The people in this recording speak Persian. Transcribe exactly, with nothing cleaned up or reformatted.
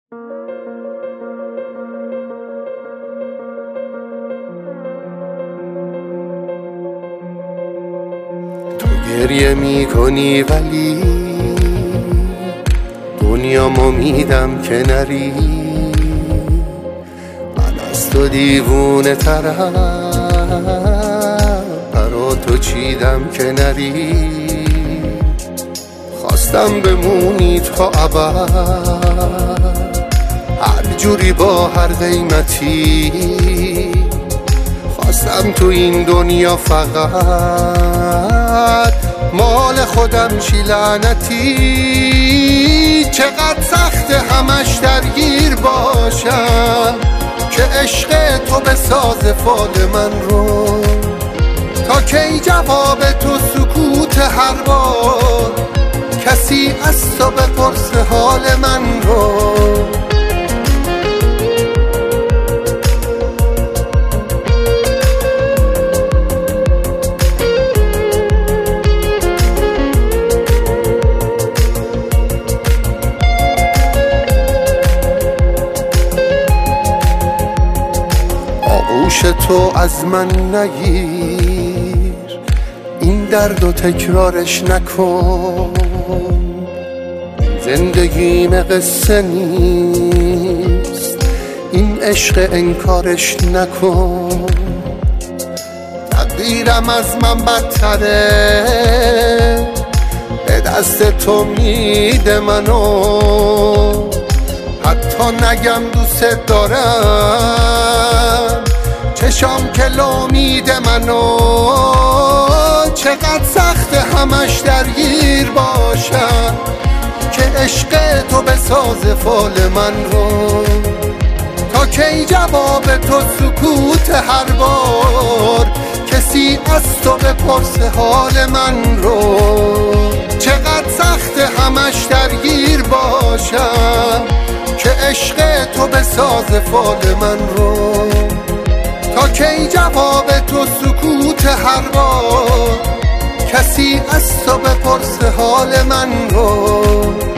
تو گریه میکنی ولی دنیامو میدم که نری، من از تو دیوونه ترم، برا تو چیدم که نری. خواستم بمونی تا ابد، هر جوری با هر قیمتی. خواستم تو این دنیا فقط مال خودم شی لعنتی. چقدر سخت همش درگیر باشم که عشق تو بساز فال من رو. تا کی جواب تو سکوت هر بار، کسی از تو بپرسه حال من رو. آغوش تو از من نگیر، این درد و تکرارش نکن. زندگیم قصه نیست، این عشق انکارش نکن. تقدیرم از من بدتره، به دست تو میده منو. حتی نگم دوست دارم، چشام که لو میده منو. چقدر سخت همش درگیر باشم که عشق تو بساز فال من رو. تا کی جواب تو سکوت هر بار، کسی از تو بپرسه حال من رو. چقدر سخت همش درگیر باشم که عشق تو بساز فال من رو. تا کی جواب تو سکوت هر بار، کسی از تو بپرسه حال من رو.